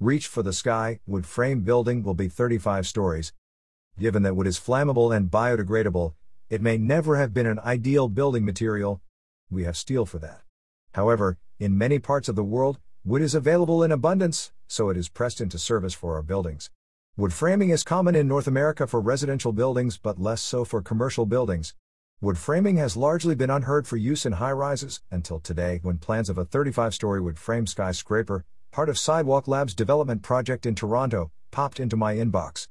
Reach for the sky, wood frame building will be 35 stories. Given that wood is flammable and biodegradable, it may never have been an ideal building material. We have steel for that. However, in many parts of the world, wood is available in abundance, so it is pressed into service for our buildings. Wood framing is common in North America for residential buildings but less so for commercial buildings. Wood framing has largely been unheard for use in high-rises until today, when plans of a 35-story wood frame skyscraper, part of Sidewalk Labs' development project in Toronto, popped into my inbox.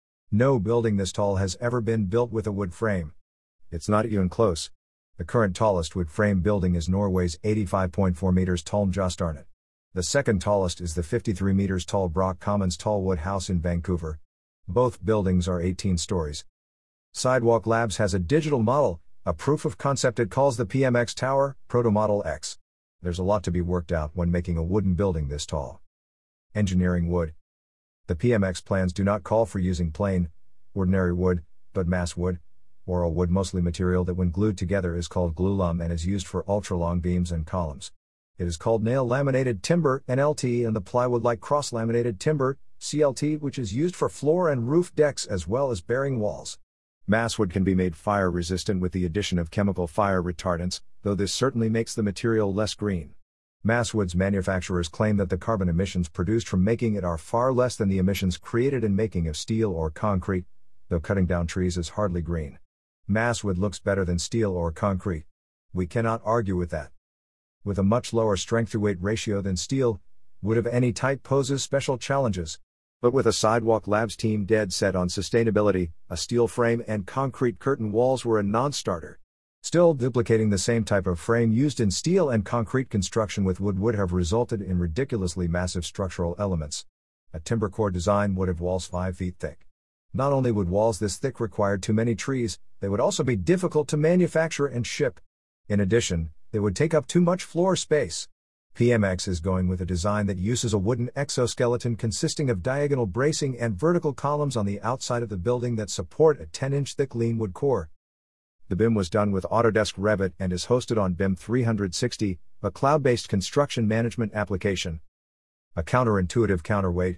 No building this tall has ever been built with a wood frame. It's not even close. The current tallest wood frame building is Norway's 85.4 meters tall Mjøstarnet. The second tallest is the 53 meters tall Brock Commons Tallwood House in Vancouver. Both buildings are 18 stories. Sidewalk Labs has a digital model, a proof of concept it calls the PMX Tower, Protomodel X. There's a lot to be worked out when making a wooden building this tall. Engineering wood. The PMX plans do not call for using plain, ordinary wood, but mass wood, or a wood mostly material that when glued together is called glulam and is used for ultra-long beams and columns. It is called nail laminated timber, NLT, and the plywood-like cross-laminated timber, CLT, which is used for floor and roof decks as well as bearing walls. Mass wood can be made fire-resistant with the addition of chemical fire retardants, though this certainly makes the material less green. Mass wood's manufacturers claim that the carbon emissions produced from making it are far less than the emissions created in making of steel or concrete, though cutting down trees is hardly green. Mass wood looks better than steel or concrete. We cannot argue with that. With a much lower strength-to-weight ratio than steel, wood of any type poses special challenges. But with a Sidewalk Labs team dead set on sustainability, a steel frame and concrete curtain walls were a non-starter. Still, duplicating the same type of frame used in steel and concrete construction with wood would have resulted in ridiculously massive structural elements. A timber core design would have walls 5 feet thick. Not only would walls this thick require too many trees, they would also be difficult to manufacture and ship. In addition, they would take up too much floor space. PMX is going with a design that uses a wooden exoskeleton consisting of diagonal bracing and vertical columns on the outside of the building that support a 10-inch thick lean wood core. The BIM was done with Autodesk Revit and is hosted on BIM 360, a cloud-based construction management application. A counterintuitive counterweight.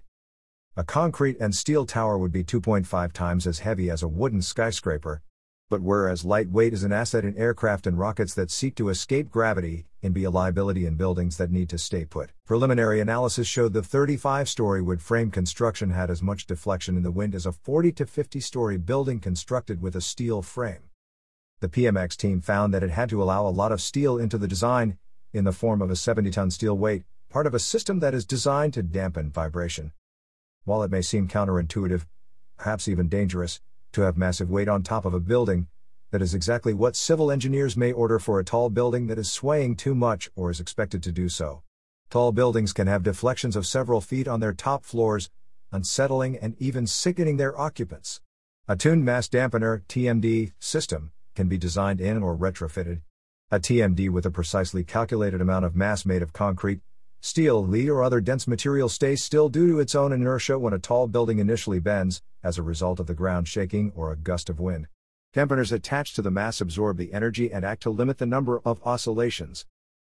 A concrete and steel tower would be 2.5 times as heavy as a wooden skyscraper. But whereas lightweight is an asset in aircraft and rockets that seek to escape gravity, can be a liability in buildings that need to stay put. Preliminary analysis showed the 35-story wood frame construction had as much deflection in the wind as a 40 to 50-story building constructed with a steel frame. The PMX team found that it had to allow a lot of steel into the design, in the form of a 70-ton steel weight, part of a system that is designed to dampen vibration. While it may seem counterintuitive, perhaps even dangerous, to have massive weight on top of a building, that is exactly what civil engineers may order for a tall building that is swaying too much or is expected to do so. Tall buildings can have deflections of several feet on their top floors, unsettling and even sickening their occupants. A tuned mass dampener (TMD) system can be designed in or retrofitted. A TMD with a precisely calculated amount of mass made of concrete, steel, lead or other dense material stays still due to its own inertia when a tall building initially bends, as a result of the ground shaking or a gust of wind. Dampeners attached to the mass absorb the energy and act to limit the number of oscillations.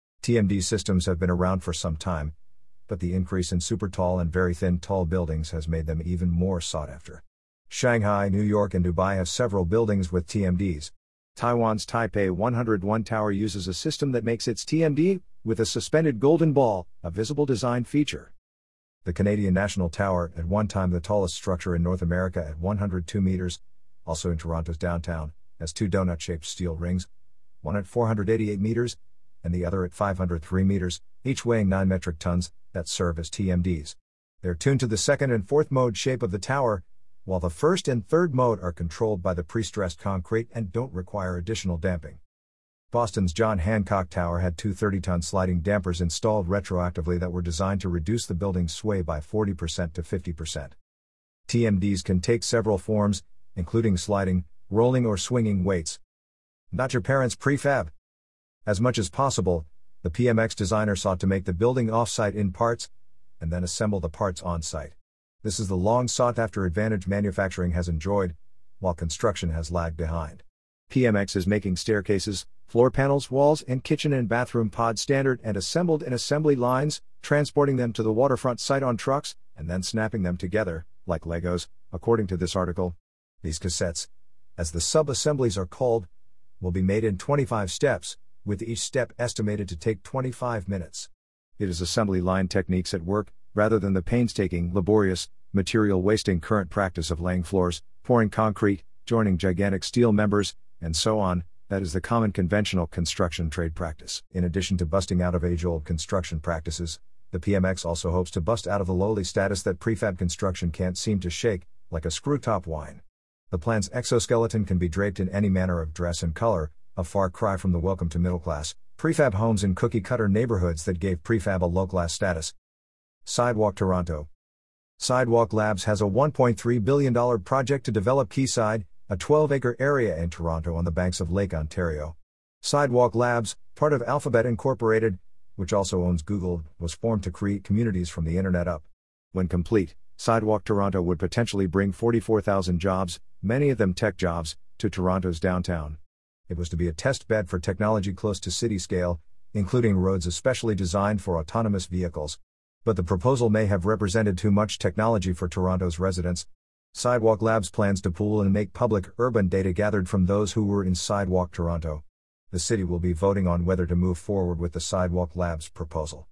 TMD systems have been around for some time, but the increase in super tall and very thin tall buildings has made them even more sought after. Shanghai, New York and Dubai have several buildings with TMDs. Taiwan's Taipei 101 Tower uses a system that makes its TMD, with a suspended golden ball, a visible design feature. The Canadian National Tower, at one time the tallest structure in North America at 102 meters, also in Toronto's downtown, has two donut-shaped steel rings, one at 488 meters, and the other at 503 meters, each weighing 9 metric tons, that serve as TMDs. They're tuned to the second and fourth mode shape of the tower, while the first and third mode are controlled by the pre-stressed concrete and don't require additional damping. Boston's John Hancock Tower had two 30-ton sliding dampers installed retroactively that were designed to reduce the building's sway by 40% to 50%. TMDs can take several forms, including sliding, rolling or swinging weights. Not your parents' prefab. As much as possible, the PMX designer sought to make the building off-site in parts, and then assemble the parts on-site. This is the long-sought-after advantage manufacturing has enjoyed, while construction has lagged behind. PMX is making staircases, floor panels, walls, and kitchen and bathroom pods standard and assembled in assembly lines, transporting them to the waterfront site on trucks, and then snapping them together, like Legos, according to this article. These cassettes, as the sub-assemblies are called, will be made in 25 steps, with each step estimated to take 25 minutes. It is assembly line techniques at work, rather than the painstaking, laborious, material-wasting current practice of laying floors, pouring concrete, joining gigantic steel members, and so on, that is the common conventional construction trade practice. In addition to busting out of age-old construction practices, the PMX also hopes to bust out of the lowly status that prefab construction can't seem to shake, like a screw-top wine. The plan's exoskeleton can be draped in any manner of dress and color, a far cry from the welcome to middle-class, prefab homes in cookie-cutter neighborhoods that gave prefab a low-class status. Sidewalk Toronto. Sidewalk Labs has a $1.3 billion project to develop Quayside, a 12-acre area in Toronto on the banks of Lake Ontario. Sidewalk Labs, part of Alphabet Incorporated, which also owns Google, was formed to create communities from the internet up. When complete, Sidewalk Toronto would potentially bring 44,000 jobs, many of them tech jobs, to Toronto's downtown. It was to be a test bed for technology close to city scale, including roads especially designed for autonomous vehicles. But the proposal may have represented too much technology for Toronto's residents. Sidewalk Labs plans to pool and make public urban data gathered from those who were in Sidewalk Toronto. The city will be voting on whether to move forward with the Sidewalk Labs proposal.